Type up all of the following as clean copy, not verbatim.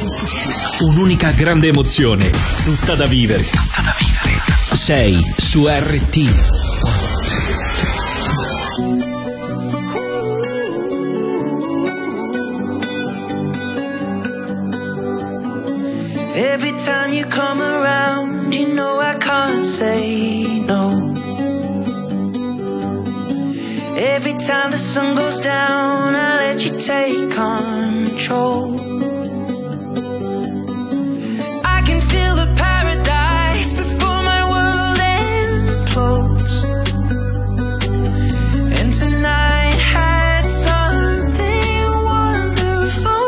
Un'unica grande emozione, tutta da vivere. Sei su RT. Every time you come around, you know I can't say no. Every time the sun goes down, I let you take control. I can feel the paradise before my world implodes. And tonight had something wonderful.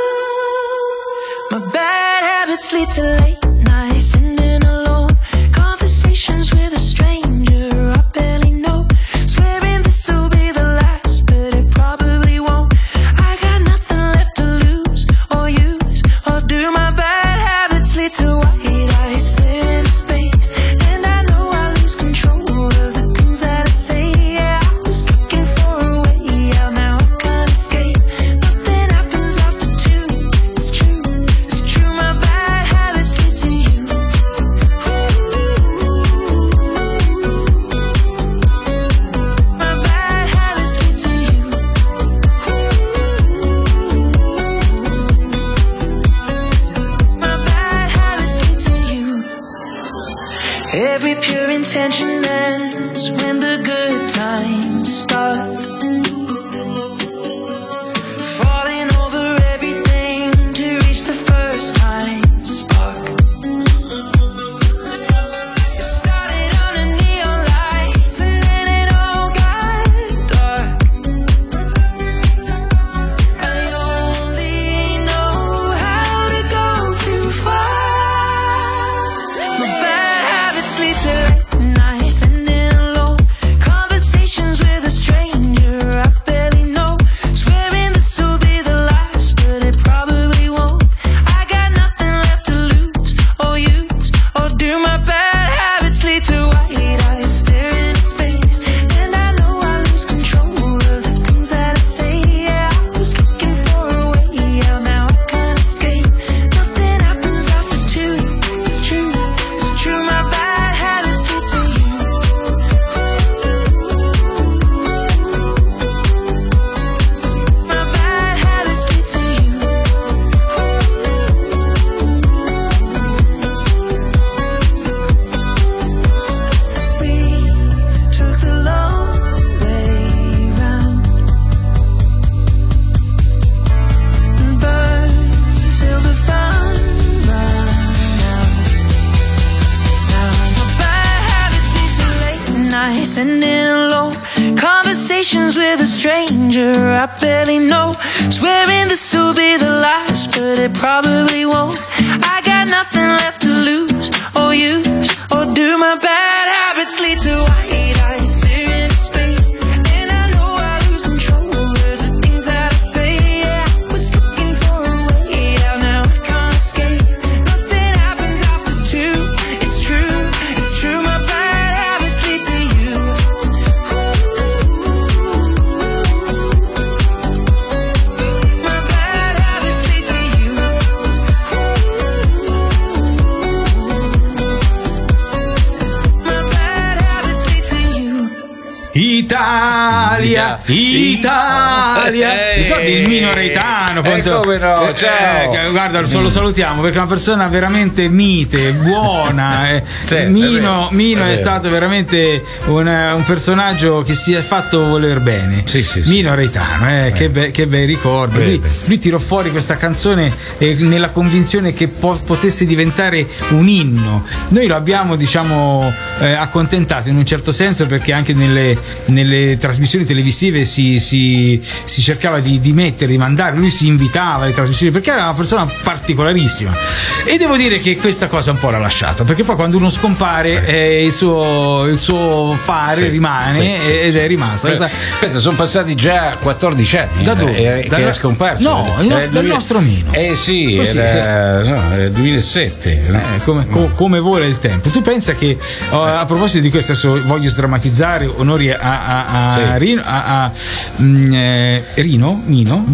My bad habits lead to late nights, sitting alone, conversations with a stranger I barely know, swearing this will be the last, but it probably won't. I got nothing left to lose or use or do. My bad habits lead to white eyes staring into space, and I know I lose control of the things that I say. Yeah, I was looking for a way out, now I can't escape. Nothing happens after two. It's true, it's true. My bad habits lead to you. My bad habits lead to you. My bad habits lead to you. Every pure intention ends when the good times start. Falling over everything to reach the first time spark. It started under neon lights and then it all got dark. I only know how to go too far. My bad habits lead to late nights, sitting alone, conversations with a stranger I barely know, swearing this will be the last, but it probably won't. I got nothing left to lose or use or do. My bad habits lead to white eyes staring into space, and I know I lose control of the things that I say. Yeah, I was looking for a way out, now I can't escape. Nothing happens after two. It's true, it's true. My bad habits lead to you. My bad habits lead to you. We took the long way round and burned till the fun ran out. Now my bad habits lead to late nights, sitting alone, conversations with a stranger I barely know, swearing this will be the last, but it probably won't. I got nothing left to lose or use or do. My bad habits lead to white eyes staring into space, and I know I lose control of the things that I say. Yeah, I was looking for a way out, now I can't escape. Nothing happens after two. It's true, it's true. My bad habits lead to you. My bad habits lead to you. My bad habits lead to you. Italia, ricordi il Mino Reitano? Come no, ciao. Guarda, lo salutiamo perché è una persona veramente mite, buona. Mino è stato veramente un personaggio che si è fatto voler bene. Sì. Mino Reitano, che bei ricordi. Lui tirò fuori questa canzone nella convinzione che potesse diventare un inno. Noi lo abbiamo, accontentato in un certo senso, perché anche nelle trasmissioni televisive si cercava di mandare, lui si invitava alle trasmissioni perché era una persona particolarissima, e devo dire che questa cosa un po' l'ha lasciata, perché poi quando uno scompare il suo fare rimane ed è rimasto. Aspetta, sono passati già 14 anni da dove? che era scomparso. No, dal nostro Mino. Sì, era il 2007. Come vola il tempo. Tu pensa che a proposito di questo, adesso voglio sdrammatizzare, onori a a Rino, Mino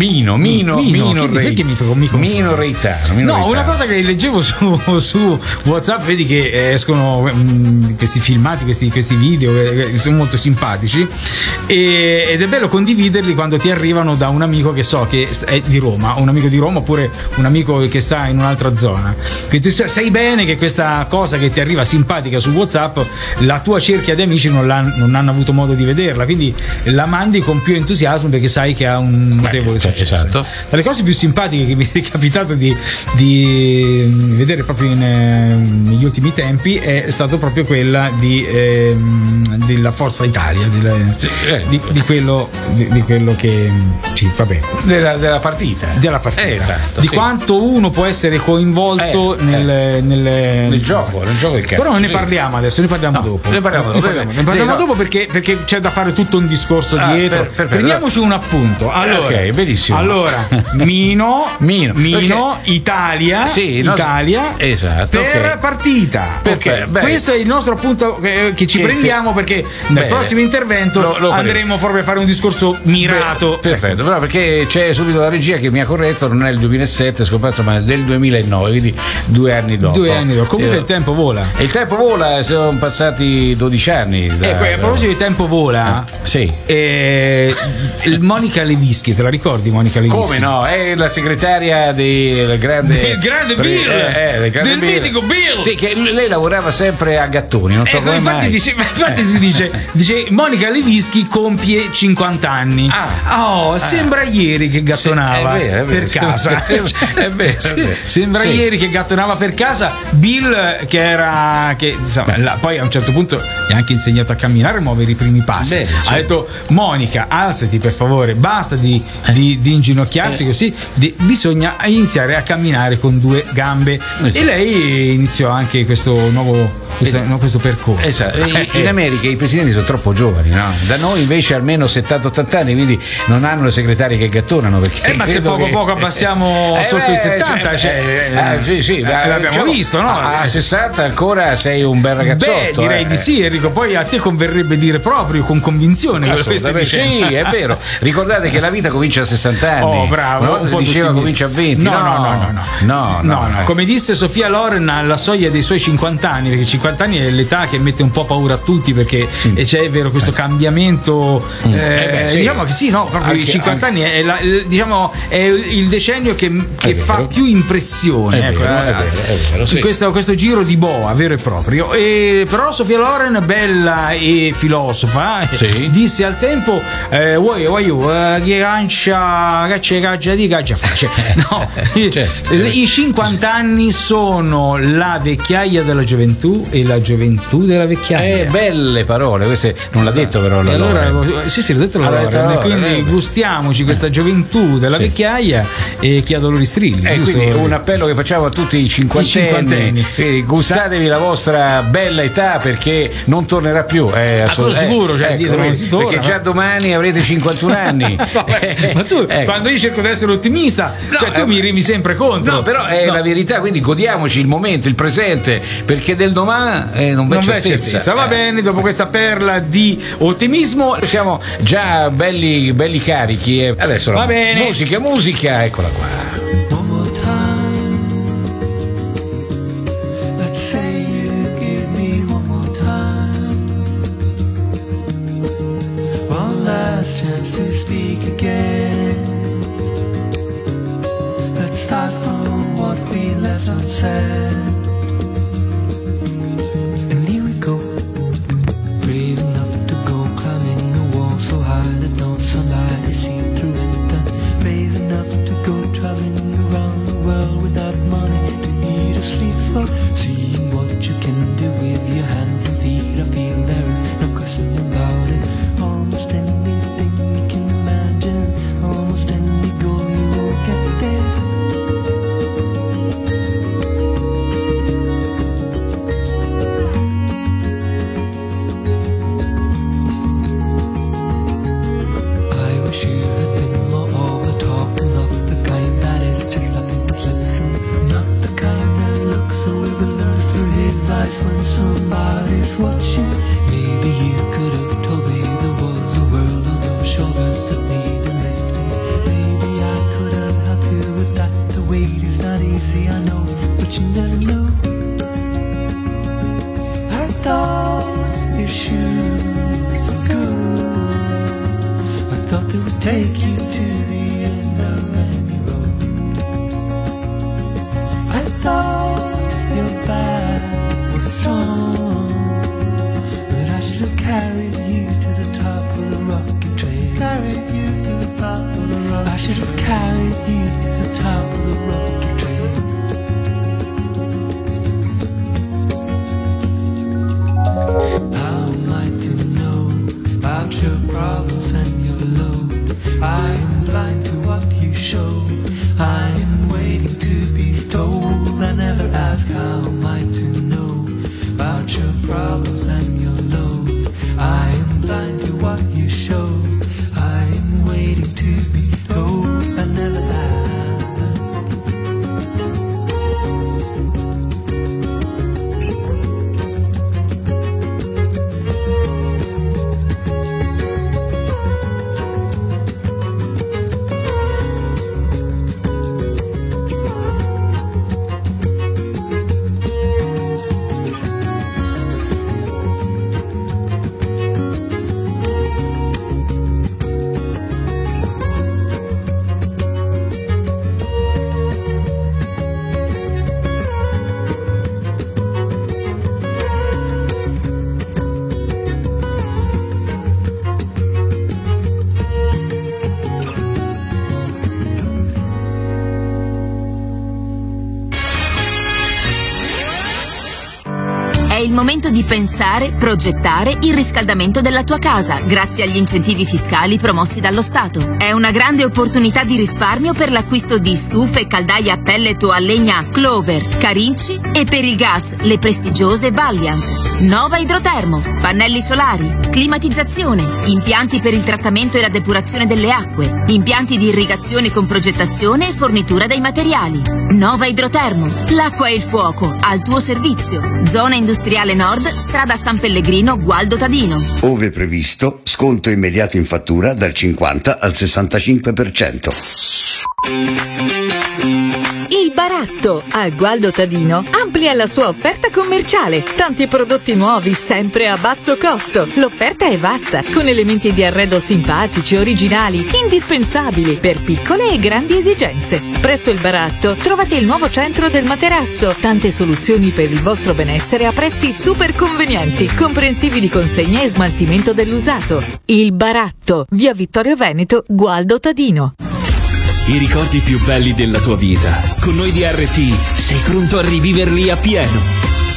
Reitano. No, una cosa che leggevo su WhatsApp, vedi che escono questi filmati, questi video che sono molto simpatici, ed è bello condividerli quando ti arrivano da un amico che so che è di Roma, un amico di Roma oppure un amico che sta in un'altra zona, che tu sai bene che questa cosa che ti arriva simpatica su WhatsApp la tua cerchia di amici non hanno avuto modo di vederla, quindi la mandi con più entusiasmo perché sai che ha un notevole successo. Esatto. Tra le cose più simpatiche che mi è capitato di vedere proprio negli ultimi tempi è stato proprio quella della Forza Italia, di quello che della partita. Esatto, di quanto uno può essere coinvolto nel gioco del calcio. Però non ne parliamo adesso, ne parliamo dopo. Ne parliamo dopo perché c'è da fare tutto un discorso dietro. Prendiamoci un appunto. Allora, ok, benissimo. Allora, Mino, Italia, esatto, per partita. Questo è il nostro appunto che ci prendiamo perché nel prossimo intervento andremo proprio a fare un discorso mirato. Perfetto, però perché c'è subito la regia che mi ha corretto, non è il 2007, è scomparso, ma è del 2009, quindi 2 anni dopo. Comunque il tempo vola. E il tempo vola, sono passati 12 anni. A proposito di tempo vola, Monica Lewinsky, te la ricordi Monica Lewinsky? Come no? È la segretaria del grande Bill, del mitico Bill. Sì, che lei lavorava sempre a gattoni, non so come infatti mai. Infatti si dice Monica Lewinsky compie 50 anni. Sembra ieri che gattonava per casa. Sembra ieri che gattonava per casa. Bill poi a un certo punto gli ha anche insegnato a camminare e muovere i primi passi. Ha detto: Monica, alzati per favore, basta di inginocchiarsi così, bisogna iniziare a camminare con 2 gambe. E lei iniziò anche questo percorso. Esatto. In America i presidenti sono troppo giovani, no? Da noi invece almeno 70-80 anni, quindi non hanno le segretarie che gattonano, perché ma se poco abbassiamo sotto i 70, l'abbiamo visto, no? A 60 ancora sei un bel ragazzotto. Direi di sì, Enrico. Poi a te converrebbe dire proprio con convinzione quello che stai dicendo. Sì, è vero. Ricordate che la vita comincia a 60 anni. Oh, bravo. Una diceva comincia a 20. No. Come disse Sofia Loren, alla soglia dei suoi 50 anni, perché 50 anni è l'età che mette un po' paura a tutti, perché c'è vero questo cambiamento. Diciamo che proprio i 50 anni è il decennio che fa più impressione. È vero, questo giro di boa vero e proprio. Però Sofia Loren, bella e filosofa, disse al tempo: che caccia di caccia faccia. No, i 50 anni sono la vecchiaia della gioventù e la gioventù della vecchiaia. Belle parole, queste non l'ha detto però la allora, sì, l'ho detto la Loren, quindi gustiamoci questa gioventù della vecchiaia e chi ha dolori strilli. Quindi un appello che facciamo a tutti i cinquantenni. Gustatevi la vostra bella età, perché non tornerà più. Sicuro, non si torna, perché già domani avrete 51 anni. Ma tu, quando io cerco di essere ottimista, tu mi rimi sempre contro. No, però è la verità, quindi godiamoci il momento, il presente, perché del domani non c'è certezza. Va bene, dopo questa perla di ottimismo siamo già belli carichi. Adesso va bene. Musica, eccola qua. One more time. Let's say you give me one more time. One last chance to speak again. Let's start from what we left unsaid. And here we go. Brave enough to go climbing a wall so high that no sunlight is seen through it. Brave enough to go traveling around the world without money to eat or sleep for. Seeing what you can do with your hands and feet, I feel there is no question about it. Almost anything you can imagine, almost any goal you will get there. I wish you had been more of a talker, not the kind that is just like the flips, and not the kind that looks so evil through his eyes when somebody's watching. Maybe you could have told me there was easy, I know, but you never know. I thought your shoes were good. I thought they would take you to the end of any road. I thought your back was strong, but I should have carried you to the top of the rocky trail. Carried you to the top of the rocky trail. I should have carried you to the top of the rocky trail. How am I to know about your problems and your load? I am blind to what you show. I am waiting to be told. I never ask how am I to know about your problems and your load. I am blind to what you show. I am waiting to be told. I never ask. È il momento di pensare, progettare il riscaldamento della tua casa grazie agli incentivi fiscali promossi dallo Stato. È una grande opportunità di risparmio per l'acquisto di stufe e caldaie a pellet o a legna Clover, Carinci e per il gas le prestigiose Valiant. Nova Idrotermo, pannelli solari, climatizzazione, impianti per il trattamento e la depurazione delle acque, impianti di irrigazione con progettazione e fornitura dei materiali. Nova Idrotermo, l'acqua e il fuoco al tuo servizio. Zona Industriale Nord, strada San Pellegrino, Gualdo Tadino. Ove previsto, sconto immediato in fattura dal 50 al 65%. Il Baratto a Gualdo Tadino amplia la sua offerta commerciale. Tanti prodotti nuovi sempre a basso costo. L'offerta è vasta, con elementi di arredo simpatici, originali, indispensabili per piccole e grandi esigenze. Presso il Baratto trovate il nuovo centro del materasso. Tante soluzioni per il vostro benessere a prezzi super convenienti, comprensivi di consegna e smaltimento dell'usato. Il Baratto, via Vittorio Veneto, Gualdo Tadino. I ricordi più belli della tua vita. Con noi di RT sei pronto a riviverli a pieno.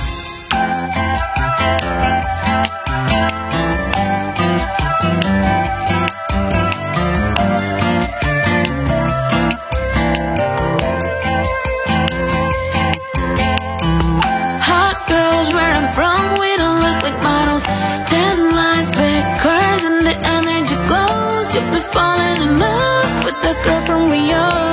Hot girls where I'm from, we don't look like models. 10 lines, big curves, and the energy glows. You'll be falling in love with the girl from Rio.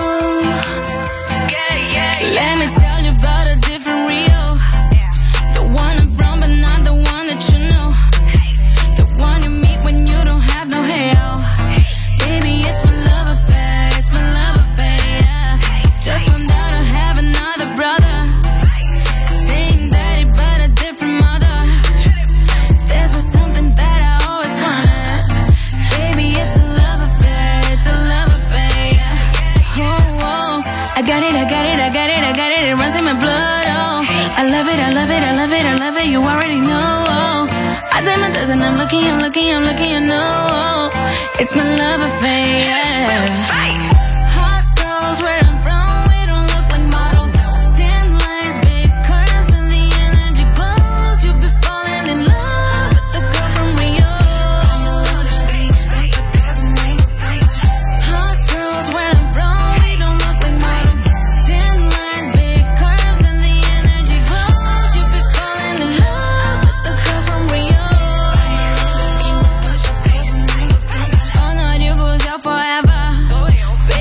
Let me tell you about a different Rio. The one I'm from, but not the one that you know. The one you meet when you don't have no hell. Baby, it's my love affair, it's my love affair, yeah. Just found out I have another brother. Same daddy, but a different mother. This was something that I always wanted. Baby, it's a love affair, it's a love affair, yeah. Oh, oh. I got it, I got it, I got it, I got it, it runs in my blood, oh. I love it, I love it, I love it, I love it, you already know, oh. I did my best and I'm lucky, I'm lucky, I'm lucky, I know, oh. It's my love affair, yeah. Hot girls where I'm from, we don't look like models. 10 lines, big curves, and the energy glows. You'll be falling in love with the girl from Rio. Hot girls where I'm from, we don't look like models. 10 lines, big curves, and the energy glows. You'll be falling in love with the girl from Rio. Oh no, you goes out forever.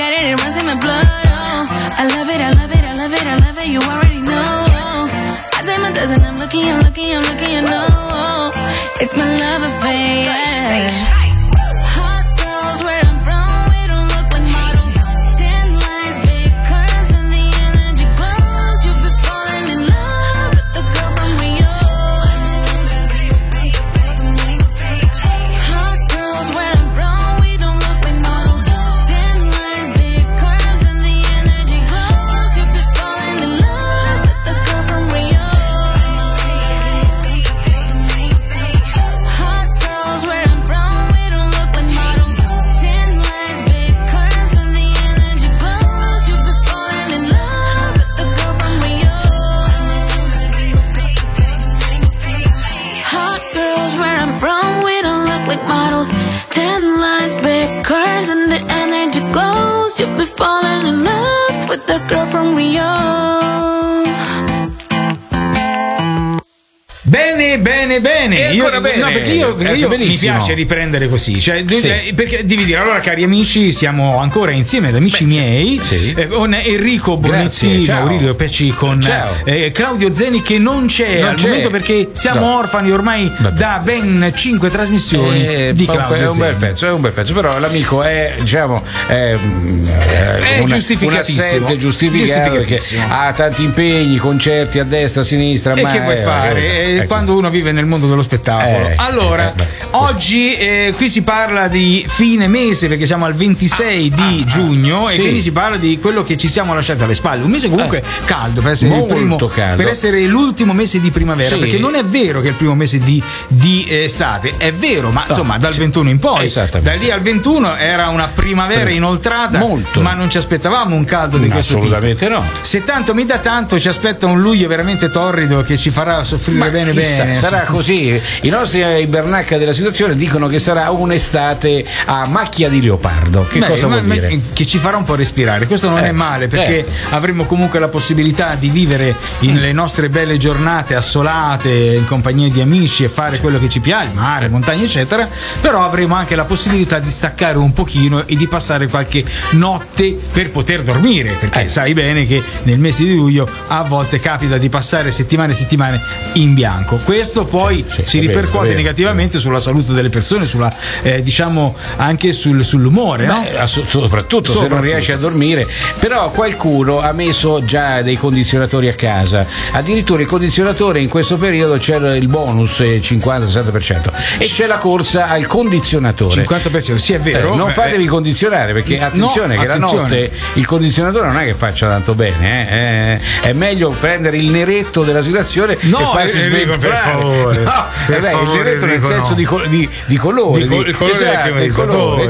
got it, it runs in my blood. Oh, I love it, I love it, I love it, I love it. You already know. I dime a dozen, I'm looking, I'm looking, I'm looking, you know. It's my love affair. Hot girls where I'm from, we don't look like models. 10 lines, big curves, and the energy glows. You'll be falling in love with the girl from Rio. Hot girls where I'm from, we don't look like models. 10 lines, big curves, and the energy glows. You'll be falling in love with the girl from Rio. Hot girls where I'm from, we don't look like models. 10 lines, big curves, and the energy glows. You'll be falling in love with the girl from Rio. Hot girls where I'm from, we don't look like models. 10 lines, big curves, and the energy glows. You'll be falling in love with the girl from Rio. Bene, bene, bene. E ancora bene. No, perché io mi benissimo. piace riprendere così. Cioè, perché devi dire, allora, cari amici, siamo ancora insieme ad amici miei, con Enrico Bonetti, Maurizio Pecci, con Claudio Zeni, che non c'è al momento perché siamo orfani ormai da ben 5 trasmissioni di Claudio è un bel Zeni. pezzo, è un bel pezzo, però l'amico è, diciamo, è giustificatissimo. un assente giustificato, perché ha tanti impegni, concerti a destra, a sinistra. E che vuoi fare? Quando uno vive nel mondo dello spettacolo. Allora, oggi qui si parla di fine mese, perché siamo al 26 di giugno, e quindi si parla di quello che ci siamo lasciati alle spalle. Un mese comunque caldo, per essere il primo, per essere l'ultimo mese di primavera, perché non è vero che è il primo mese di estate, è vero, ma insomma dal 21 in poi, da lì al 21 era una primavera inoltrata, ma non ci aspettavamo un caldo di questo tipo. Assolutamente no. Se tanto mi dà tanto, ci aspetta un luglio veramente torrido che ci farà soffrire bene. Sarà così. I nostri ibernacca della situazione dicono che sarà un'estate a macchia di leopardo. Che cosa vuol dire? Che ci farà un po' respirare. Questo non è male, perché avremo comunque la possibilità di vivere le nostre belle giornate assolate in compagnia di amici e fare quello che ci piace, mare, montagne eccetera. Però avremo anche la possibilità di staccare un pochino e di passare qualche notte per poter dormire, perché sai bene che nel mese di luglio a volte capita di passare settimane e settimane in bianco. Questo poi si ripercuote negativamente sulla salute delle persone, sulla diciamo anche sull'umore, no? Soprattutto se non riesci a dormire. Però qualcuno ha messo già dei condizionatori a casa. Addirittura il condizionatore in questo periodo c'è il bonus 50-60% e c'è la corsa al condizionatore. 50%, sì, è vero. Non fatevi condizionare, perché attenzione che la notte il condizionatore non è che faccia tanto bene, è meglio prendere il neretto della situazione e farsi sventare. Per favore, il neretto nel senso di colore, il colore del climatizzatore,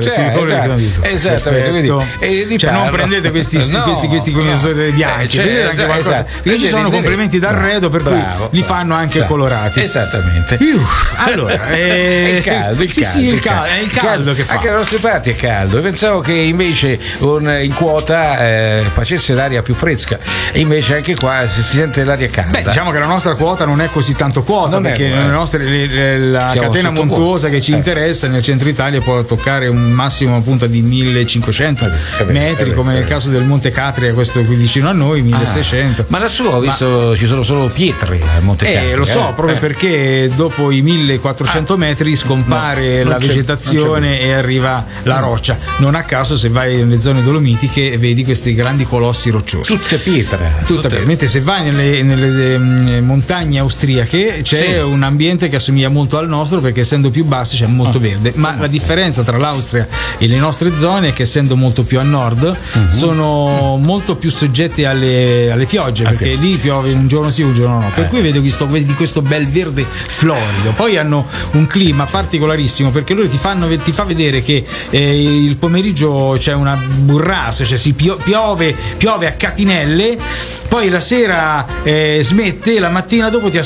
esattamente. Cioè, non prendete questi condizionatori bianchi, prendete anche qualcosa, perché ci sono complementi d'arredo per cui li fanno anche colorati. Esattamente. Allora, è il caldo, è il caldo che fa. Anche alle nostre parti è caldo. Pensavo che invece in quota facesse l'aria più fresca, e invece anche qua si sente l'aria calda. Diciamo che la nostra quota non è così tanto quota, perché la catena montuosa che ci interessa nel centro Italia può toccare un massimo punta di 1500 metri, come nel caso del Monte Catria, questo qui vicino a noi, 1600. Ma lassù ho visto ci sono solo pietre al Monte Catria. Lo so, proprio perché dopo i 1400 metri scompare la vegetazione e arriva la roccia. Non a caso, se vai nelle zone dolomitiche, vedi questi grandi colossi rocciosi. Tutte pietre. Mentre se vai nelle montagne austriache c'è un ambiente che assomiglia molto al nostro, perché essendo più bassi c'è molto verde, ma la differenza tra l'Austria e le nostre zone è che essendo molto più a nord sono molto più soggetti alle piogge, perché lì piove un giorno sì un giorno no, per cui vedo di questo bel verde florido. Poi hanno un clima particolarissimo, perché loro ti fa vedere che il pomeriggio c'è una burrasca, cioè si piove a catinelle, poi la sera smette, la mattina dopo ti aspetta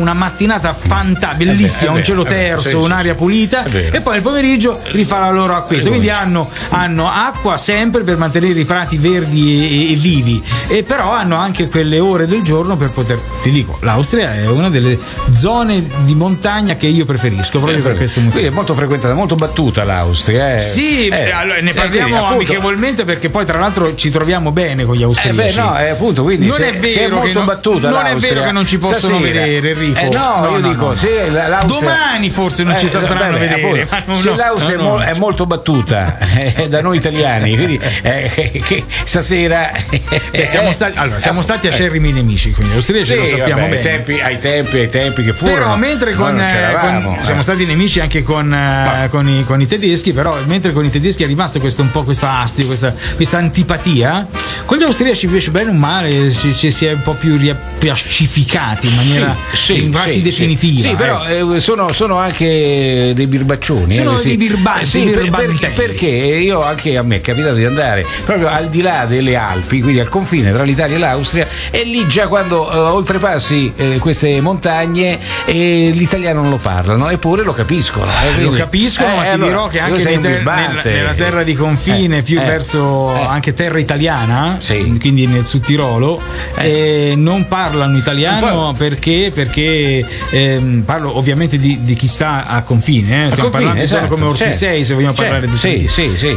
una mattinata bellissima, un cielo terso, un'aria pulita, e poi nel pomeriggio rifà la loro acquetta. Quindi hanno acqua sempre per mantenere i prati verdi e vivi, e però hanno anche quelle ore del giorno per poter, ti dico, l'Austria è una delle zone di montagna che io preferisco proprio per questo motivo. Quindi è molto frequentata, molto battuta l'Austria. Sì, allora, ne parliamo amichevolmente, perché poi tra l'altro ci troviamo bene con gli austriaci. Appunto, quindi non è vero molto battuta non l'Austria. È vero che non ci possono vedere, Enrico. Io dico, se l'Austria domani forse non ci potranno vedere. Se l'Austria è molto battuta da noi italiani, quindi stasera siamo stati acerrimi nemici con gli austriaci, lo sappiamo bene. Ai tempi che furono. Però mentre siamo stati nemici anche con i tedeschi, però mentre con i tedeschi è rimasto un po' questa astio, questa antipatia, con gli austriaci invece bene o male ci si è un po' più riappacificati in maniera quasi definitiva. Sì, però sono anche dei birbaccioni. Sono dei birbanti. Perché io anche a me è capitato di andare proprio al di là delle Alpi, quindi al confine tra l'Italia e l'Austria, e lì già quando oltrepassi queste montagne l'italiano non lo parlano, eppure lo capiscono. Lo capiscono, ma ti dirò che anche nella terra di confine, più verso anche terra italiana, quindi nel Sud Tirolo, non parlano italiano perché parlo ovviamente di chi sta a confine, stiamo parlando di zone come Ortisei, se vogliamo parlare di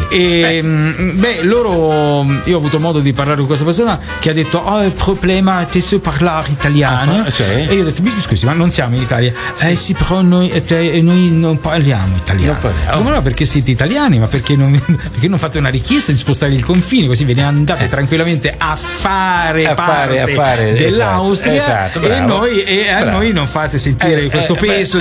io ho avuto modo di parlare con questa persona che ha detto il problema è se parlare italiano, e io ho detto mi scusi, ma non siamo in Italia? Sì, però noi non parliamo italiano. Come no, perché siete italiani, ma perché non fate una richiesta di spostare il confine, così ve ne andate tranquillamente a fare parte dell'Austria, e a noi non fate sentire questo peso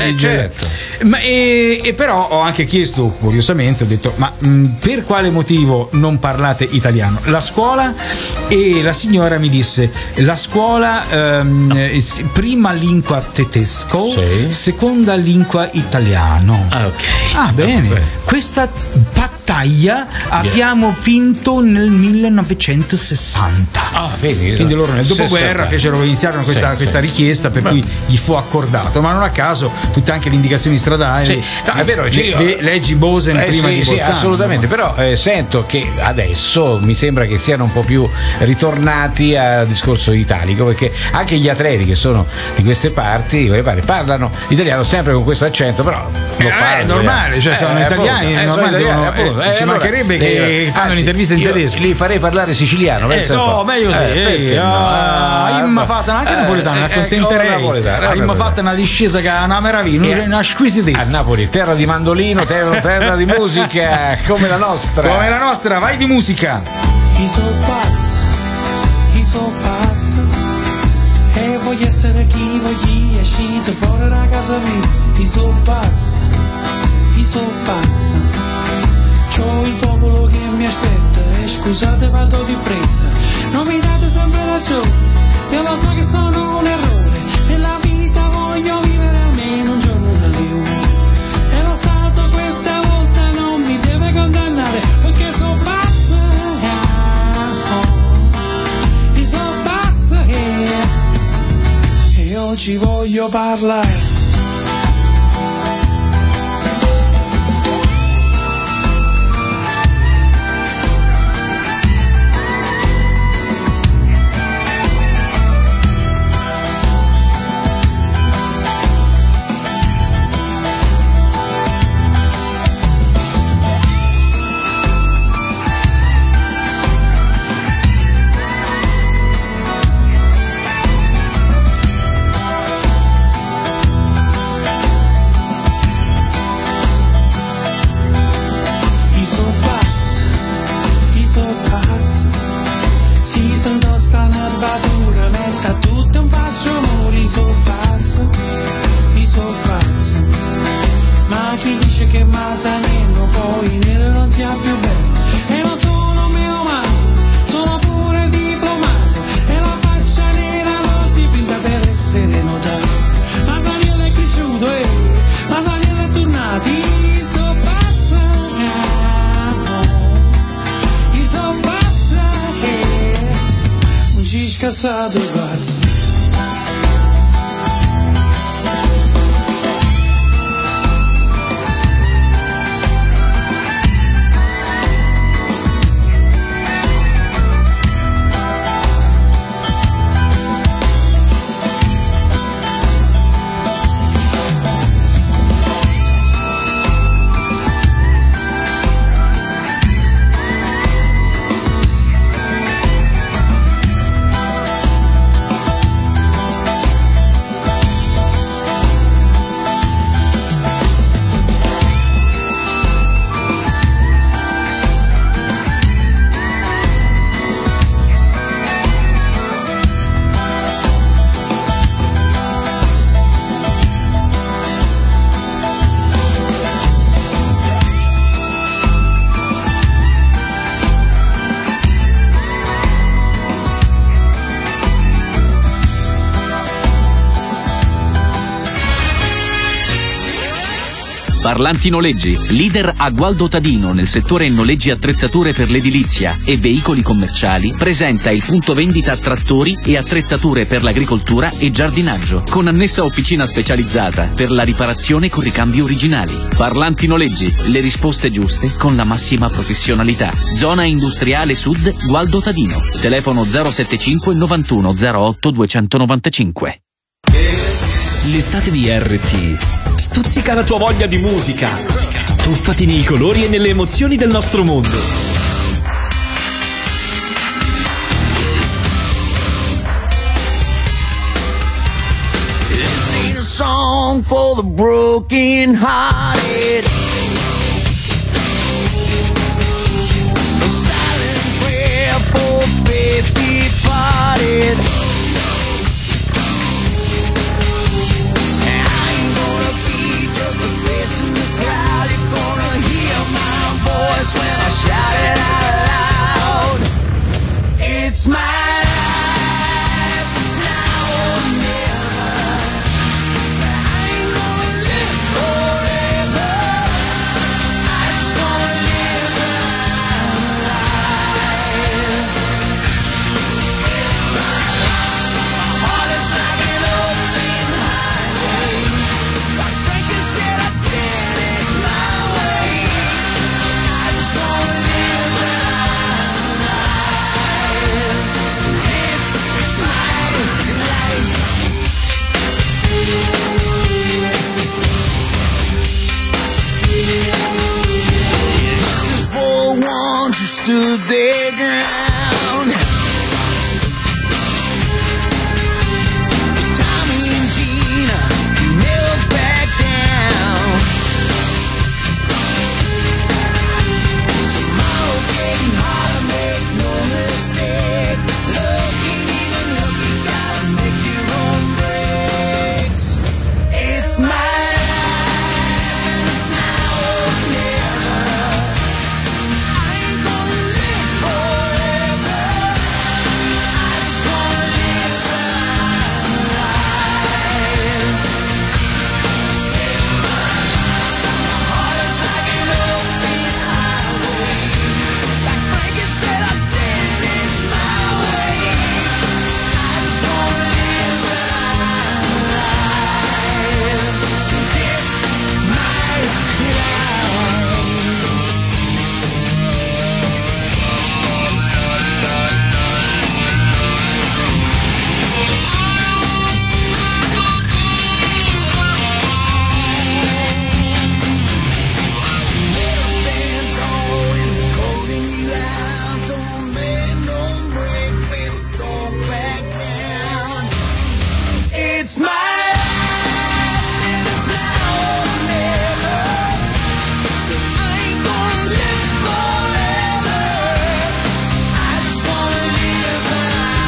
però ho anche chiesto curiosamente, ho detto ma per quale motivo non parlate italiano? La scuola, e la signora mi disse la scuola prima lingua tedesco, seconda lingua italiano. Bene, questa battaglia abbiamo vinto nel 1960. Quindi loro nel dopoguerra iniziarono questa richiesta, per cui gli fu accordato, ma non a caso tutte anche le indicazioni stradali. È vero, leggi Bosen prima di Bolzano. Assolutamente, però sento che adesso mi sembra che siano un po' più ritornati al discorso italico, perché anche gli atleti che sono in queste parti parlano italiano sempre con questo accento, però è normale, sono italiani, ci mancherebbe che fanno un'intervista in tedesco. Li farei parlare siciliano, meglio sì. Imma fatta anche napoletano, accontenterei. Imma fatta una discesa che è una meraviglia, una squisitezza. A Napoli, terra di mandolino, terra di musica, come la nostra. Vai di musica. So pazzo, e voglio essere chi voglio, uscito fuori da casa mia. So pazzo, c'ho il popolo che mi aspetta, e scusate vado di fretta, non mi date sempre ragione, io lo so che sono un errore, nella vita voglio vivere almeno un giorno da leone, e lo Stato questa volta non mi deve condannare, perché so pazzo. E oggi voglio parlare. Casado Guards. Parlanti Noleggi, leader a Gualdo Tadino nel settore noleggi attrezzature per l'edilizia e veicoli commerciali, presenta il punto vendita trattori e attrezzature per l'agricoltura e giardinaggio, con annessa officina specializzata per la riparazione con ricambi originali. Parlanti Noleggi, le risposte giuste con la massima professionalità. Zona Industriale Sud, Gualdo Tadino. Telefono 075 91 08 295. L'estate di RT stuzzica la tua voglia di musica. Tuffati nei colori e nelle emozioni del nostro mondo. This ain't a song for the broken hearted. A silent prayer for faith departed. When I shout it out loud, it's my life, it's now or never. I ain't gonna live forever. I just wanna live my life. It's my life. My heart is like an open highway. Like Franklin said, I did it my way. I just wanna live my life. It's my life. This is for ones who stood their ground. For Tommy and Gina, who never back down. Tomorrow's getting harder, make no mistake. Looking, even looking, gotta make your own breaks. It's my life, and it's now or never. I ain't gonna live forever. I just wanna live my life. It's my life. My heart is like an open highway. Like Frankenstein, I did it my way. I just wanna live my life. 'Cause it's my life. Never stand tall when it's calling you out. Don't bend, don't break, baby, don't back down. It's my life, and it's now or never. 'Cause I ain't gonna live forever. I just wanna live my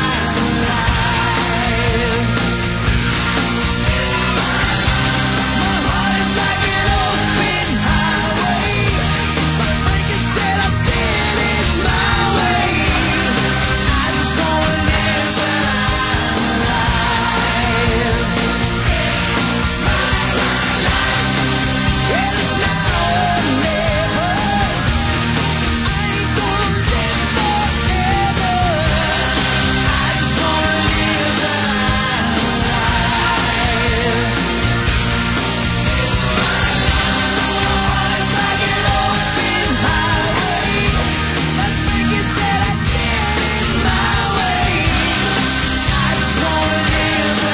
life. It's my life. My heart is like an open highway. Like Franklin said, I did it my way. I just wanna live my life. It's my life. And it's now or never. I ain't gonna live forever. I just wanna live my life. It's my life. My heart is like an open highway. Like Frankie said, I did it my way. I just wanna live my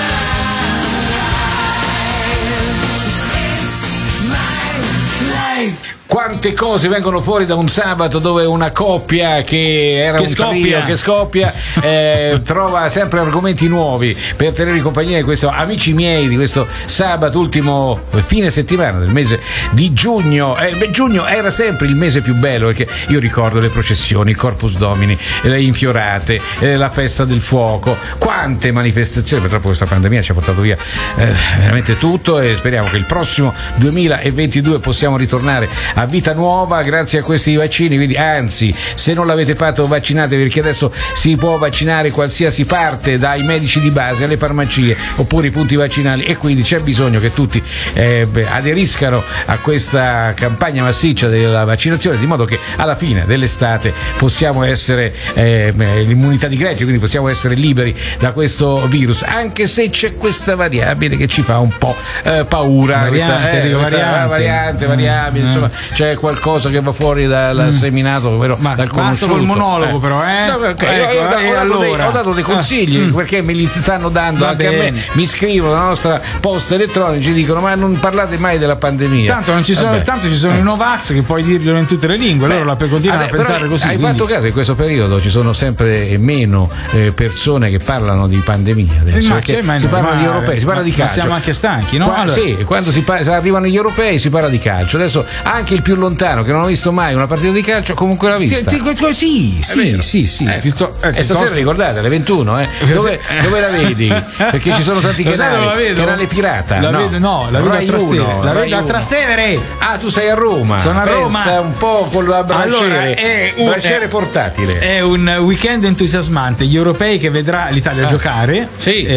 life. It's my life. Quante cose vengono fuori da un sabato dove una coppia che era un trio che scoppia trova sempre argomenti nuovi per tenere in compagnia di questo amici miei di questo sabato ultimo fine settimana del mese di giugno. Giugno era sempre il mese più bello perché io ricordo le processioni, il Corpus Domini, le infiorate, la festa del fuoco, quante manifestazioni. Purtroppo questa pandemia ci ha portato via veramente tutto e speriamo che il prossimo 2022 possiamo ritornare a vita nuova grazie a questi vaccini, quindi anzi, se non l'avete fatto vaccinate, perché adesso si può vaccinare qualsiasi parte, dai medici di base alle farmacie oppure i punti vaccinali, e quindi c'è bisogno che tutti aderiscano a questa campagna massiccia della vaccinazione, di modo che alla fine dell'estate possiamo essere l'immunità di gregge, quindi possiamo essere liberi da questo virus, anche se c'è questa variabile che ci fa un po' paura, variabile, insomma c'è qualcosa che va fuori dal seminato, dal conosciuto. Col monologo però ho dato dei consigli perché me li stanno dando anche a me, mi scrivono alla nostra posta elettronica, ci dicono ma non parlate mai della pandemia, tanto ci sono i Novax che puoi dirglielo in tutte le lingue, loro continuano a pensare così. Hai fatto caso in questo periodo ci sono sempre meno persone che parlano di pandemia adesso, si parla di europei, si parla di calcio, ma siamo anche stanchi, no? Quando arrivano gli europei si parla di calcio, adesso anche il più lontano che non ha visto mai una partita di calcio comunque l'ha vista. Sì. E stasera ricordate alle 21 dove la vedi? Perché ci sono tanti canali, canale pirata, la vedo a Trastevere. Ah, tu sei a Roma. Sono a Roma. Pensa un po' con la braciere portatile. È un weekend entusiasmante, gli europei che vedrà l'Italia giocare,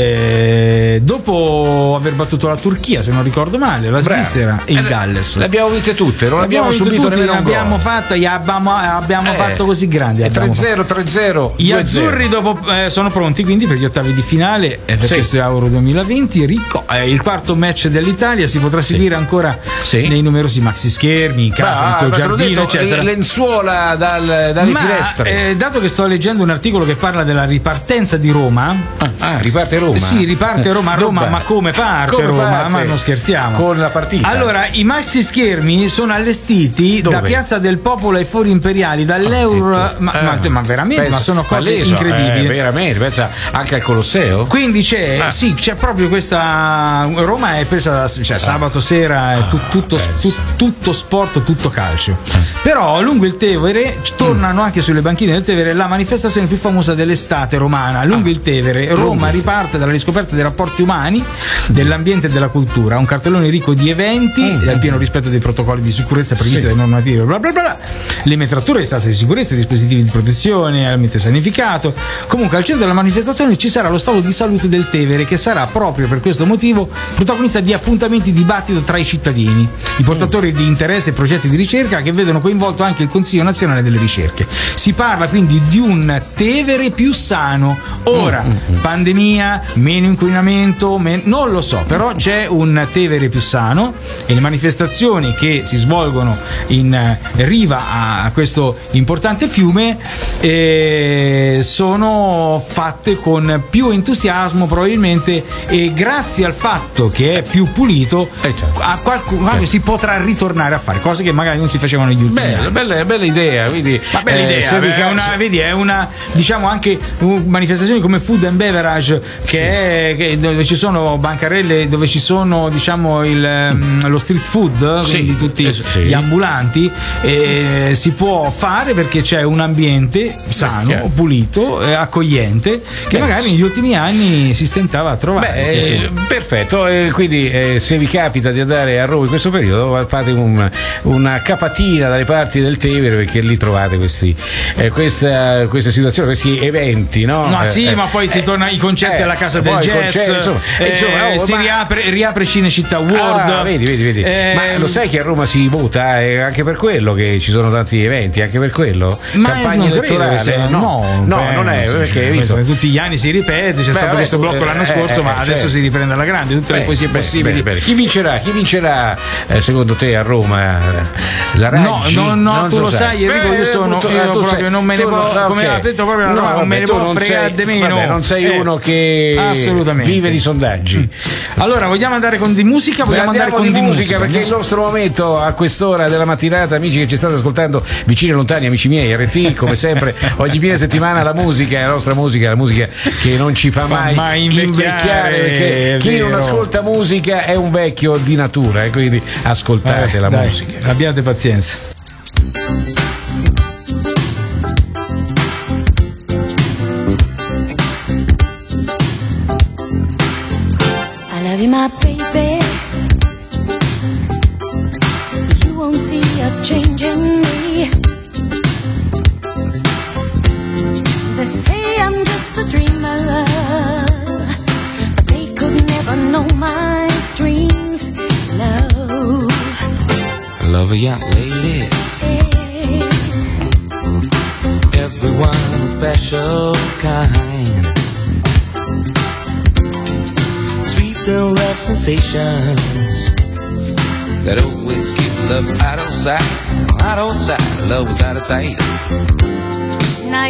dopo aver battuto la Turchia, se non ricordo male, la Svizzera e il Galles. Le abbiamo vinte tutte, non abbiamo subito nemmeno un gol. Abbiamo fatto così grandi. 3-0, 3-0. Gli azzurri dopo sono pronti quindi per gli ottavi di finale per questo Euro 2020. Il quarto match dell'Italia si potrà seguire ancora nei numerosi maxi schermi in casa, nel tuo giardino, eccetera. Lenzuola dalle finestre. Dato che sto leggendo un articolo che parla della ripartenza di Roma, riparte Roma? Sì, riparte Roma. Ma come parte Roma? Ma non scherziamo. Con la partita. Allora, i maxi schermi sono allestiti da Piazza del Popolo ai Fori Imperiali, dall'Euro. Ma veramente, ma sono cose incredibili. Veramente, pensa anche al Colosseo. Quindi c'è proprio questa. Roma è presa sabato sera, è tutto sport, tutto calcio. Però lungo il Tevere tornano anche sulle banchine del Tevere la manifestazione più famosa dell'estate romana. Lungo il Tevere Roma riparte dalla riscoperta dei rapporti umani, dell'ambiente e della cultura, un cartellone ricco di eventi al pieno rispetto dei protocolli di sicurezza previsti dai normative, bla bla bla, le metrature, stanze di sicurezza, dispositivi di protezione, ambiente sanificato. Comunque al centro della manifestazione ci sarà lo stato di salute del Tevere, che sarà proprio per questo motivo protagonista di appuntamenti di dibattito tra i cittadini, i portatori di interesse e progetti di ricerca che vedono coinvolto anche il Consiglio Nazionale delle Ricerche. Si parla quindi di un Tevere più sano. Ora, pandemia, meno inquinamento, non lo so, però c'è un Tevere più sano, e le manifestazioni che si svolgono in riva a questo importante fiume sono fatte con più entusiasmo probabilmente, e grazie al fatto che è più pulito a qualcuno si potrà ritornare a fare cose che magari non si facevano negli ultimi anni. Bella idea, quindi è una diciamo anche manifestazioni come Food and Beverage che dove ci sono bancarelle, dove ci sono diciamo lo street food, quindi tutti gli ambulanti, si può fare perché c'è un ambiente sano, pulito, accogliente, che magari negli ultimi anni si stentava a trovare. Perfetto, quindi se vi capita di andare a Roma in questo periodo, fate una capatina dalle parti del Tevere, perché lì trovate queste situazioni, questi eventi, no? Ma poi si torna ai concerti alla Casa del Jazz, si riapre Cinecittà World. Vedi. Ma lo sai che a Roma si vota anche per quello che ci sono tanti eventi, anche per quello? Campagna elettorale? Non è perché tutti gli anni si ripete, c'è stato questo blocco l'anno scorso, ma adesso si riprende alla grande, tutte le poesie possibili. Chi vincerà secondo te a Roma? La Raggi? No, tu lo sai Enrico, io proprio non me ne può, come ha detto proprio non me ne può fregare di meno. Non sei uno che vive di sondaggi. Allora vogliamo andare con di musica? Perché il nostro momento a quest'ora della mattinata, amici che ci state ascoltando vicini e lontani, amici miei, RT come sempre ogni fine settimana la musica è la nostra musica, la musica che non ci fa mai invecchiare, perché chi non ascolta musica è un vecchio di natura, e quindi ascoltate la musica, abbiate pazienza. I love you, my baby. You don't see a change in me. They say I'm just a dreamer, but they could never know my dreams. Love a young lady. Everyone a special kind. Sweet girl love sensations that always keep love out of sight. Out of sight, love was out of sight. Now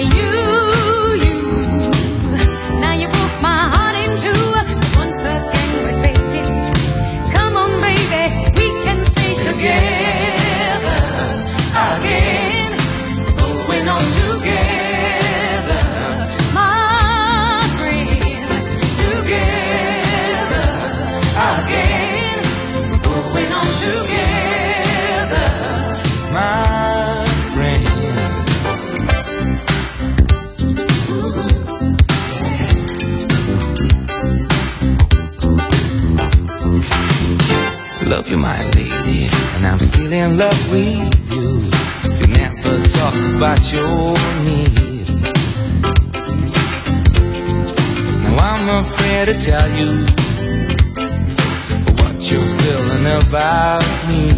now you broke my heart in two. Once again we fake it. Come on, baby, we can stay together again. Going on together, my friend. Together again. Going on together, My friend. Love you, my lady, and I'm still in love with you. You never talk about your need. Now I'm afraid to tell you what you're feeling about me.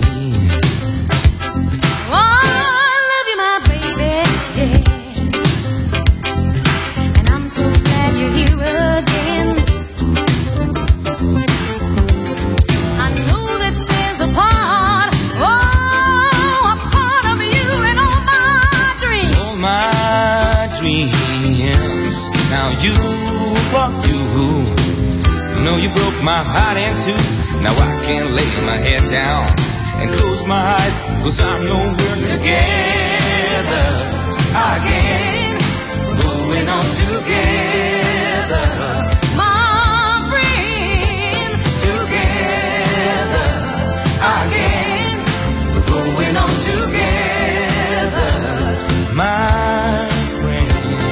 oh, I love you, my baby, yes. And I'm so glad you're here again. I know that there's a part of you in all my dreams. All my dreams. Now you know you broke my heart in two. Now I can't lay my head down and close my eyes, 'cause I know we're together again. Going on together, My friend, together again. Going on together, my friend.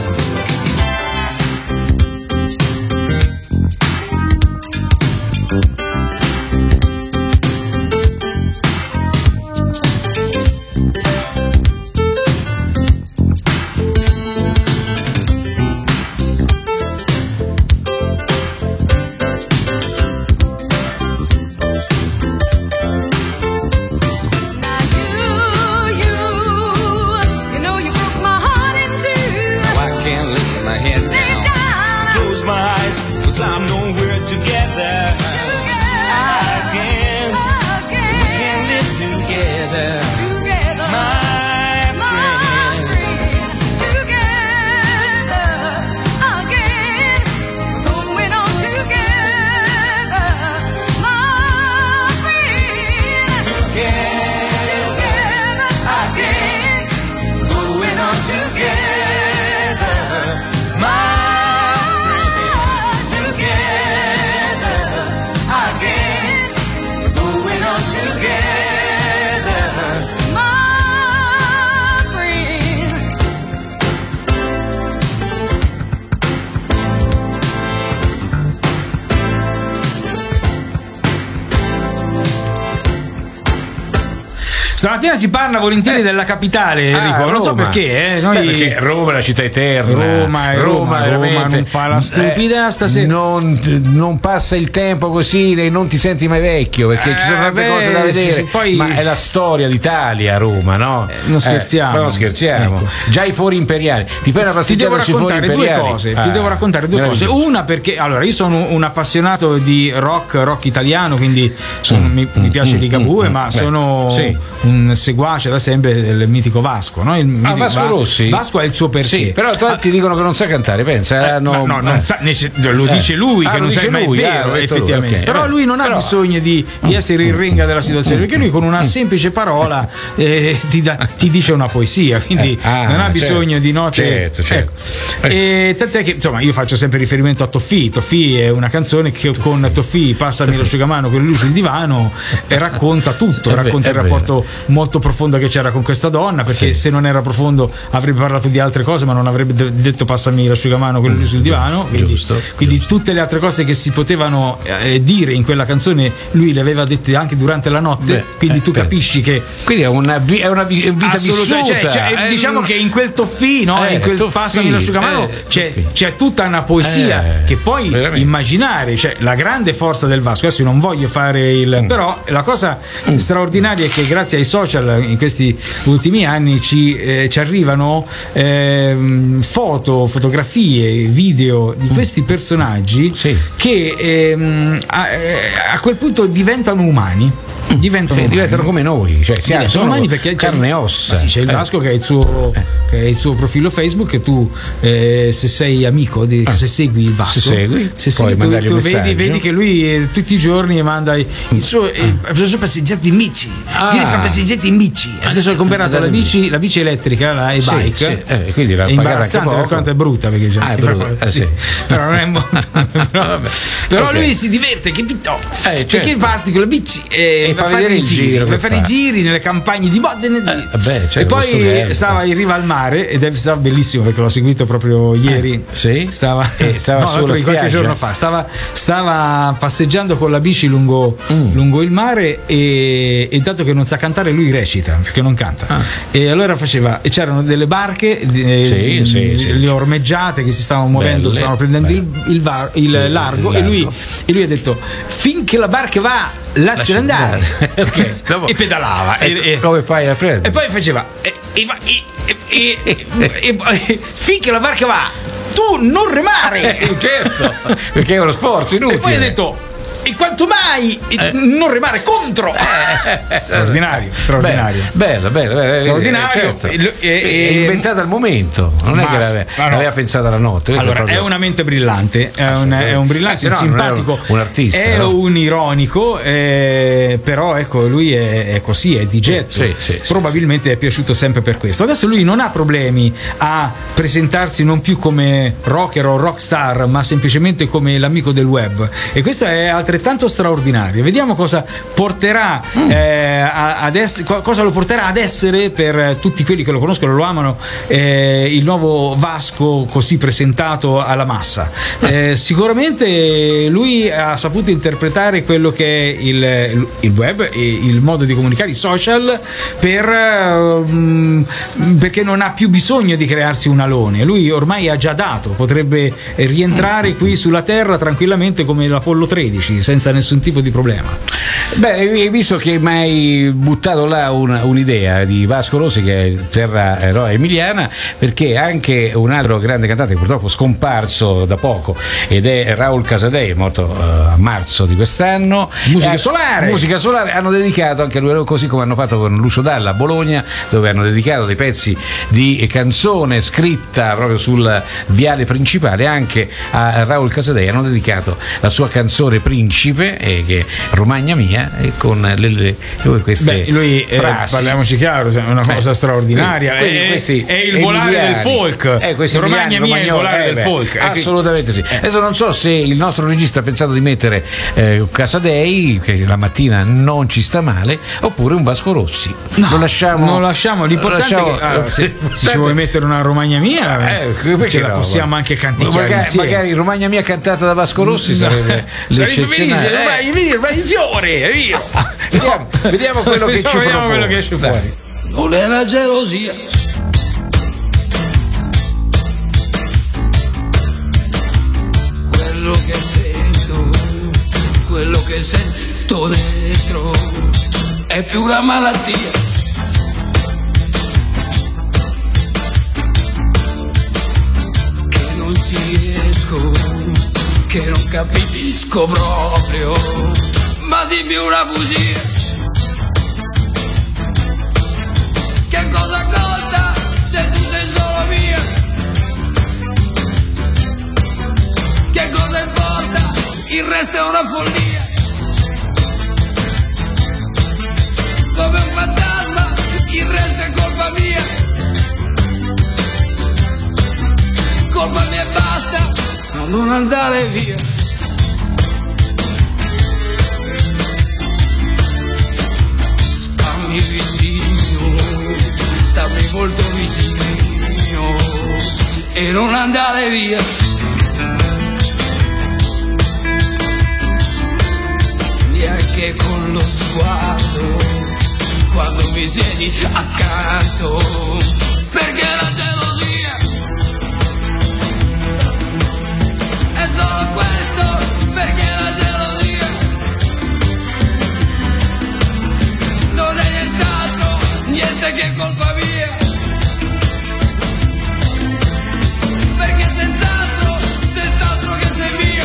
you know you broke my heart in two. Now I can't lay my head down, close my eyes, 'cause I know we're together again. We can live together, my friend. Together again, going on together, my friend. Together again, going on together, my friend. Together again, going on together, My friend. Stamattina si parla volentieri della capitale, Enrico. Non so Roma. perché, noi... Perché Roma è la città eterna. Roma veramente. non fa la stupida stasera. Non passa il tempo così e non ti senti mai vecchio, perché ci sono tante cose da vedere. sì, poi... Ma è la storia d'Italia, Roma, no? Non scherziamo. Ma non scherziamo. Ecco. Già i fori imperiali. Ti fai una Ti devo passeggiata sui fori raccontare due imperiali? cose. Ti devo raccontare due cose. meraviglioso. Una perché allora io sono un appassionato di rock italiano, quindi mi piace Ligabue, ma sono sì. un seguace da sempre del mitico Vasco, no? Il mitico Vasco Rossi? Vasco ha il suo perché. Sì, però ti dicono che non sa cantare, pensa. non sa, lo dice lui che lo non sa, dice ma è lui, vero l'ha detto lui, effettivamente. ok. Però lui non ha bisogno di essere in ringa della situazione, perché lui con una semplice parola ti dice una poesia, quindi non ha bisogno di note. Certo. Ecco. E tant'è che insomma io faccio sempre riferimento a Toffì. Toffì è una canzone che con Toffì, passami l'asciugamano con lui sul divano, e racconta tutto, racconta il rapporto molto profonda che c'era con questa donna, perché se non era profondo avrebbe parlato di altre cose, ma non avrebbe detto passami l'asciugamano quello lì sul divano. Quindi tutte le altre cose che si potevano dire in quella canzone lui le aveva dette anche durante la notte. Quindi tu capisci che quindi è una vita vissuta. Diciamo che in quel toffì, no? In quel passami l'asciugamano c'è tutta una poesia che poi immaginare, cioè la grande forza del Vasco. Adesso io non voglio fare però la cosa straordinaria è che grazie ai social in questi ultimi anni ci arrivano fotografie, video di questi personaggi che a quel punto diventano umani. Diventano come noi, cioè sono umani, perché carne e ossa. C'è il Vasco che è il suo profilo Facebook, e tu se sei amico se segui il Vasco, tu vedi che lui tutti i giorni manda il suo passeggiate in bici, quindi fa passeggiate in bici. Adesso ha comprato la bici elettrica, la e-bike, quindi è imbarazzante per quanto è brutta, perché però non è molto però lui si diverte, capito? Perché parti con la bici e fa fare i giri nelle campagne di Modena e poi stava in riva al mare ed è stato bellissimo, perché l'ho seguito proprio ieri. Stava qualche giorno fa stava passeggiando con la bici lungo il mare, e dato che non sa cantare lui recita, perché non canta, e allora c'erano delle barche le ormeggiate che si stavano muovendo, stavano prendendo il largo, e lui ha detto finché la barca va lasciala andare. E pedalava come fai a prendere? E poi faceva finché la barca va tu non remare. Certo, perché è uno sforzo inutile. E poi ha detto e quanto mai non remare contro. Straordinario. Bello, straordinario. Certo. È inventata al momento, non è che l'aveva pensata la notte. Allora è una mente brillante, è un brillante, un simpatico, un artista, è un ironico, però ecco, lui è così, è di getto. Probabilmente è piaciuto sempre per questo. Adesso lui non ha problemi a presentarsi non più come rocker o rockstar, ma semplicemente come l'amico del web, e questo è altrettanto straordinario. Vediamo cosa porterà cosa lo porterà ad essere, per tutti quelli che lo conoscono e lo amano, il nuovo Vasco così presentato alla massa. Sicuramente lui ha saputo interpretare quello che è il web e il modo di comunicare, i social, perché non ha più bisogno di crearsi un alone. Lui ormai ha già dato, potrebbe rientrare qui sulla Terra tranquillamente come l'Apollo 13, senza nessun tipo di problema. Beh, visto che mi hai buttato là un'idea di Vasco Rossi, che è terra emiliana, perché anche un altro grande cantante che purtroppo è scomparso da poco, ed è Raul Casadei, morto a marzo di quest'anno. Musica Solare hanno dedicato anche a lui, così come hanno fatto con Lucio Dalla a Bologna, dove hanno dedicato dei pezzi di canzone scritta proprio sul viale principale. Anche a Raul Casadei hanno dedicato la sua canzone Principe, che è Romagna mia, e con queste lui frasi. Parliamoci chiaro, è una cosa straordinaria, è il volare del folk, Romagna mia è il volare del folk, assolutamente sì. Adesso non so se il nostro regista ha pensato di mettere Casadei, che la mattina non ci sta male, oppure un Vasco Rossi. Non lasciamo, l'importante è che se ci vuoi mettere una Romagna mia ce la possiamo anche canticchiare insieme. Magari Romagna mia cantata da Vasco Rossi sarebbe l'eccezionale. Vai fiore, vediamo quello che ci propone. Quello che esce fuori. Non è la gelosia, quello che sento dentro è più una malattia. Che non ci riesco, che non capisco proprio, ma dimmi una bugia. Che cosa conta se tu sei solo mia? Che cosa importa? Il resto è una follia. Come un fantasma, il resto è colpa mia. Colpa mia e basta, non andare via. Stammi vicino, e non andare via. Neanche con lo sguardo quando mi siedi accanto, perché la gelosia è solo questo, perché la gelosia non è nient'altro, niente che colpa mia, perché senz'altro che sei mia,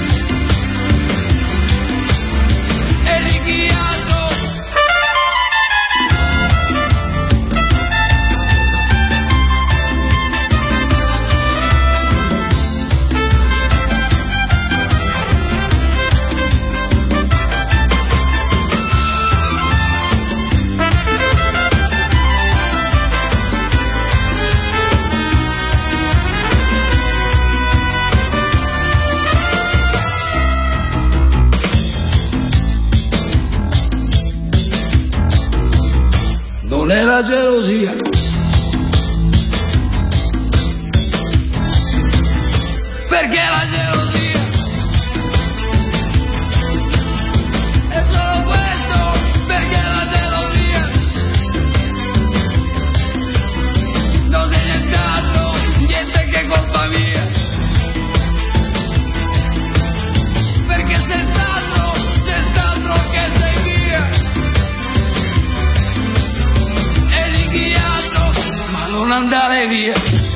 e di chi altro. Non è la gelosia, perché la gelosia è solo questo, perché la gelosia non è nient'altro, niente che colpa mia, perché senz'altro che sei mia. Ma non andare via,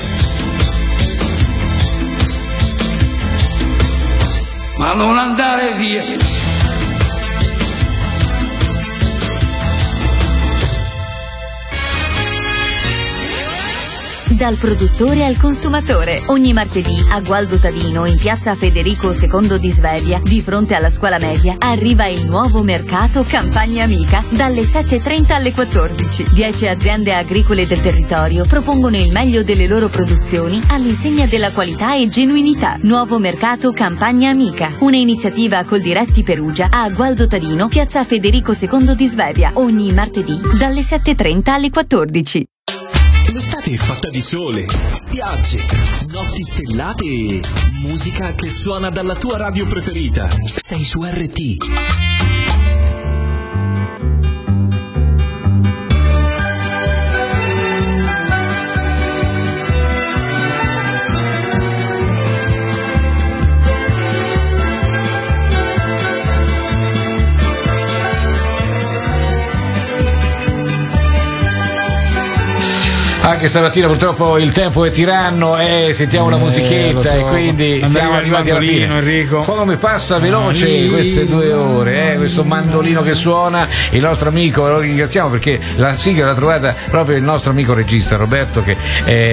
ma non andare via. Dal produttore al consumatore. Ogni martedì a Gualdo Tadino, in piazza Federico II di Svevia, di fronte alla scuola media, arriva il nuovo mercato Campagna Amica dalle 7:30 alle 14. 10 aziende agricole del territorio propongono il meglio delle loro produzioni all'insegna della qualità e genuinità. Nuovo mercato Campagna Amica, una iniziativa col Diretti Perugia a Gualdo Tadino, piazza Federico II di Svevia, ogni martedì dalle 7:30 alle 14. L'estate è fatta di sole, spiagge, notti stellate e musica che suona dalla tua radio preferita. Sei su RT. Anche stamattina purtroppo il tempo è tiranno e sentiamo la musichetta, so. E quindi siamo arrivati alla fine. Enrico. Come passa veloce queste 2 ore, questo mandolino che suona. Il nostro amico, lo ringraziamo perché la sigla l'ha trovata proprio il nostro amico regista Roberto, che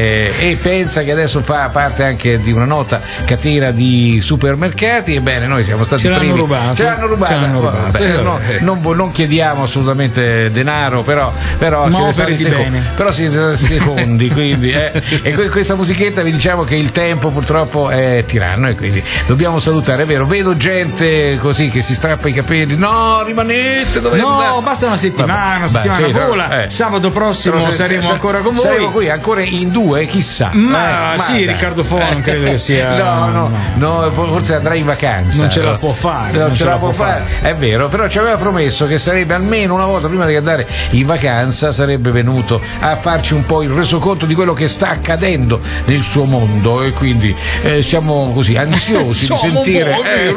e pensa che adesso fa parte anche di una nota catena di supermercati. Ebbene, noi siamo stati Ce primi. Ce l'hanno rubato. Vabbè, non chiediamo assolutamente denaro, però siete stati secondi. Però siete stati secondi, quindi e questa musichetta vi diciamo che il tempo purtroppo è tiranno e quindi dobbiamo salutare, è vero, vedo gente così che si strappa i capelli, no, rimanete, dove andare? Basta una settimana, vola, sabato prossimo saremo ancora con voi, saremo qui ancora in 2, chissà, ma sì, Riccardo Fo non credo che sia no, forse andrà in vacanza, non ce la può fare, non ce la può fare, è vero, però ci aveva promesso che sarebbe almeno una volta prima di andare in vacanza sarebbe venuto a farci un po' il resoconto di quello che sta accadendo nel suo mondo e quindi siamo così ansiosi di sentire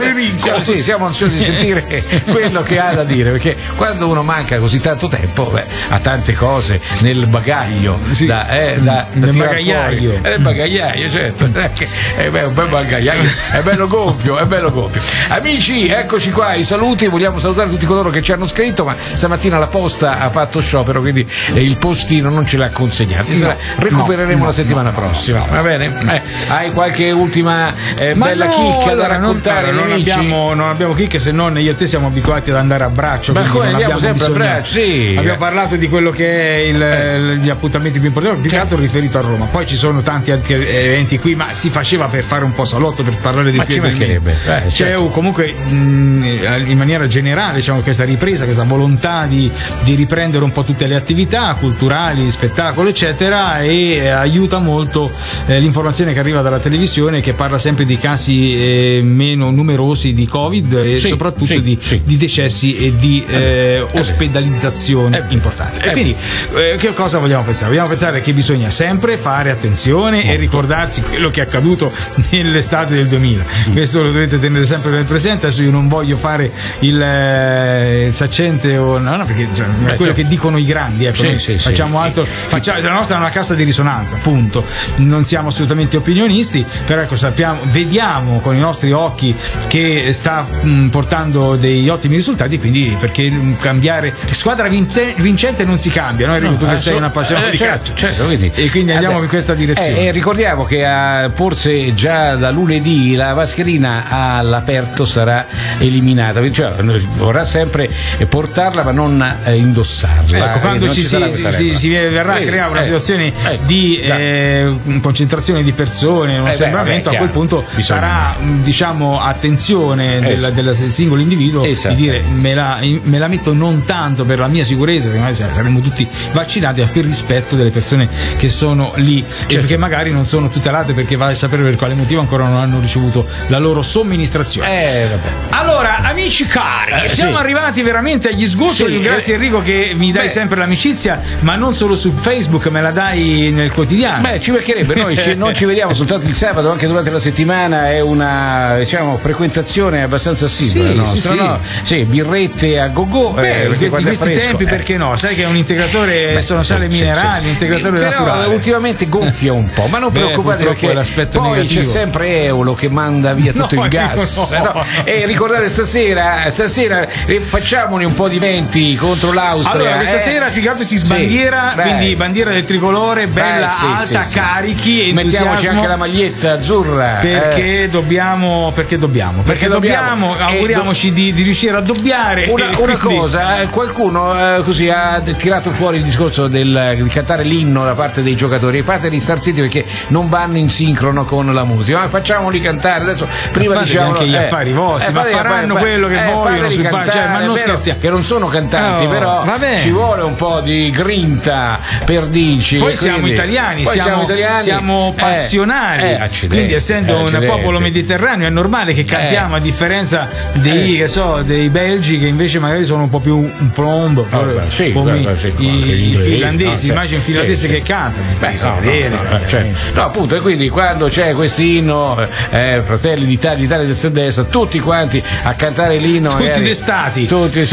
siamo ansiosi di sentire quello che ha da dire, perché quando uno manca così tanto tempo ha tante cose nel bagaglio da nel bagagliaio nel bagagliaio, certo, è un bel bagagliaio, è bello gonfio. Amici, eccoci qua i saluti, vogliamo salutare tutti coloro che ci hanno scritto, ma stamattina la posta ha fatto sciopero, quindi il postino non ce l'ha consegnato. Recupereremo la settimana prossima, va bene? Hai qualche ultima bella chicca da raccontare? Non abbiamo chicche, se non io e te siamo abituati ad andare a braccio. Ma come andiamo sempre a braccio? Sì. Abbiamo parlato di quello che è gli appuntamenti più importanti, più che altro riferito a Roma. Poi ci sono tanti altri eventi qui, ma si faceva per fare un po' salotto, per parlare di più. C'è comunque in maniera generale, diciamo, questa ripresa, questa volontà di riprendere un po' tutte le attività culturali, spettacolo, eccetera. eccetera, e aiuta molto l'informazione che arriva dalla televisione, che parla sempre di casi meno numerosi di Covid e soprattutto di decessi e di ospedalizzazione importante. E quindi che cosa vogliamo pensare? Vogliamo pensare che bisogna sempre fare attenzione e ricordarsi quello che è accaduto nell'estate del 2000. Questo lo dovete tenere sempre ben presente. Adesso io non voglio fare il saccente o no, perché è quello che dicono i grandi, ecco, facciamo altro, la nostra è una cassa di risonanza, punto. Non siamo assolutamente opinionisti, però ecco, vediamo con i nostri occhi che sta portando degli ottimi risultati, quindi perché cambiare squadra vincente non si cambia, no? Enrico, tu che sei un appassionato di calcio, e quindi andiamo in questa direzione. Ricordiamo che forse già da lunedì la mascherina all'aperto sarà eliminata, cioè vorrà sempre portarla ma non indossarla. Ecco, quando si verrà a creare una situazione di concentrazione di persone, un assembramento, a quel punto sarà, diciamo, attenzione del singolo individuo di dire me la metto non tanto per la mia sicurezza, perché saremo tutti vaccinati, ma per rispetto delle persone che sono lì, perché magari non sono tutelate, perché vai a sapere per quale motivo ancora non hanno ricevuto la loro somministrazione. Allora, amici cari, siamo arrivati veramente agli sgoccioli. Grazie Enrico che mi dai sempre l'amicizia, ma non solo su Facebook, me la dai nel quotidiano. Ci mancherebbe, noi non ci vediamo soltanto il sabato, anche durante la settimana è una, diciamo, frequentazione abbastanza assidua. Birrette a go-go. In questi tempi, perché no? Sai che è un integratore, sono sale minerali, un integratore naturale. Ultimamente gonfia un po', ma non preoccupate, perché poi negativo. C'è sempre Eolo che manda via tutto il gas. E ricordate, stasera facciamone un po' di venti contro l'Austria. Allora, questa sera più che altro si sbandiera, quindi bandiera del tricolore, bella alta, carichi, entusiasmo. Mettiamoci anche la maglietta azzurra. Perché dobbiamo, auguriamoci di riuscire a doppiare. Una cosa, qualcuno così ha tirato fuori il discorso di cantare l'inno da parte dei giocatori, da parte di Star City, perché non vanno in sincrono con la musica. Ma facciamoli cantare adesso. Prima diciamo anche gli affari vostri, ma faranno quello che vogliono sul ma non scherziamo. Che non sono cantanti, però ci vuole un po' di grinta per dirci. Poi siamo italiani, siamo passionali, quindi essendo un popolo mediterraneo è normale che cantiamo, a differenza dei belgi, che invece magari sono un po' più come i finlandesi. Immagino un finlandese che canta, appunto. E quindi quando c'è questo inno, Fratelli d'Italia, Italia del Sud-Est, tutti quanti a cantare l'inno, tutti destati,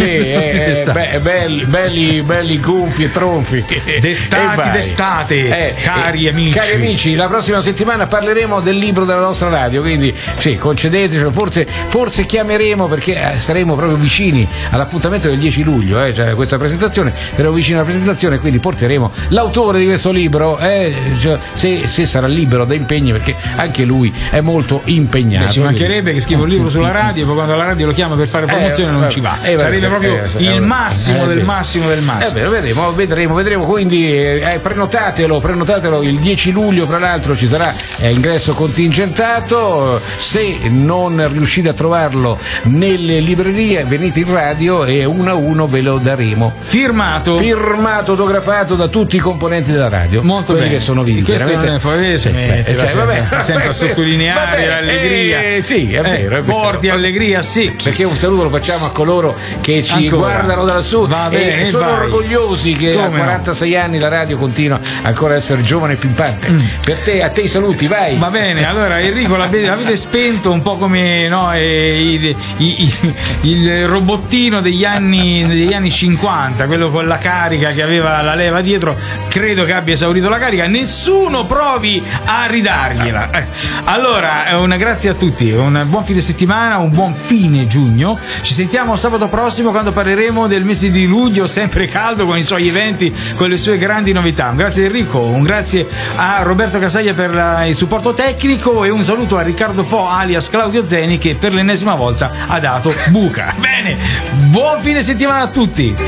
belli gonfi e tronfi, d'estate, cari amici. La prossima settimana parleremo del libro della nostra radio, quindi concedeteci, forse chiameremo, perché saremo proprio vicini all'appuntamento del 10 luglio, cioè questa presentazione, saremo vicini alla presentazione, quindi porteremo l'autore di questo libro, se sarà libero da impegni, perché anche lui è molto impegnato. Ci mancherebbe che scriva un libro sulla radio e poi quando la radio lo chiama per fare promozione non ci va. Sarebbe proprio il massimo del massimo. Vedremo, quindi prenotatelo il 10 luglio, fra l'altro ci sarà ingresso contingentato. Se non riuscite a trovarlo nelle librerie, venite in radio e uno a uno ve lo daremo. Firmato, autografato da tutti i componenti della radio. Molto quelli bene. Che sono vivi. Questo non è sempre a sottolineare l'allegria. È vero. Porti allegria, perché un saluto lo facciamo a coloro che ci guardano da lassù e sono orgogliosi che a 46 anni la radio continua ancora a essere giovane e pimpante. A te i saluti, vai. Va bene, allora Enrico, l'avete spento un po' come il robottino degli anni 50, quello con la carica che aveva la leva dietro. Credo che abbia esaurito la carica, nessuno provi a ridargliela. Allora, grazie a tutti, un buon fine settimana, un buon fine giugno. Ci sentiamo sabato prossimo, quando parleremo del mese di luglio, sempre caldo, con i suoi eventi, con le sue grandi novità. Un grazie Enrico, un grazie a Roberto Casaglia per il supporto tecnico, e un saluto a Riccardo Fo alias Claudio Zeni, che per l'ennesima volta ha dato buca. Bene, buon fine settimana a tutti.